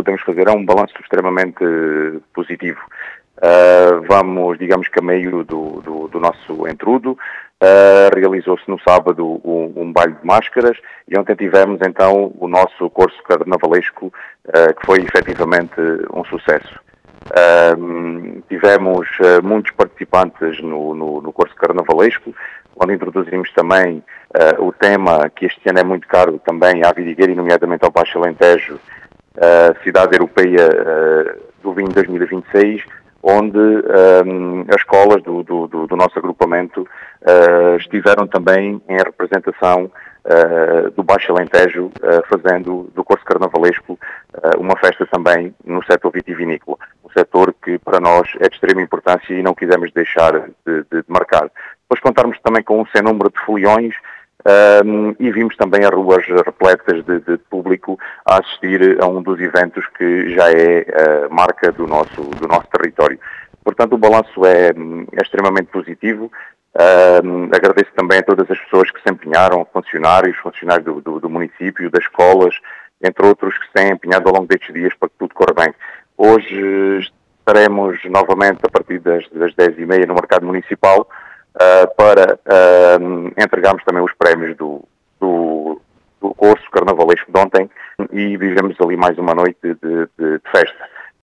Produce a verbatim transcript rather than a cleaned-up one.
podemos fazer é um balanço extremamente positivo. Uh, vamos, digamos que a meio do, do, do nosso entrudo, uh, realizou-se no sábado um, um baile de máscaras e ontem tivemos então o nosso curso carnavalesco, uh, que foi efetivamente um sucesso. Uh, tivemos uh, muitos participantes no, no, no curso carnavalesco, onde introduzimos também uh, o tema que este ano é muito caro também à Vidigueira e nomeadamente ao Baixo Alentejo, uh, Cidade Europeia uh, do Vinho dois mil e vinte e seis, onde um, as escolas do, do, do nosso agrupamento uh, estiveram também em representação uh, do Baixo Alentejo, uh, fazendo do curso carnavalesco uh, uma festa também no setor vitivinícola, um setor que para nós é de extrema importância e não quisemos deixar de, de, de marcar. Depois contarmos também com um sem número de foliões, Um, e vimos também as ruas repletas de, de público a assistir a um dos eventos que já é uh, marca do nosso, do nosso território. Portanto, o balanço é, é extremamente positivo. Um, agradeço também a todas as pessoas que se empenharam, funcionários, funcionários do, do, do município, das escolas, entre outros que se têm empenhado ao longo destes dias para que tudo corra bem. Hoje estaremos novamente a partir das, das dez e meia no mercado municipal, Uh, para uh, entregarmos também os prémios do, do, do curso carnavalesco de ontem e vivemos ali mais uma noite de, de, de festa.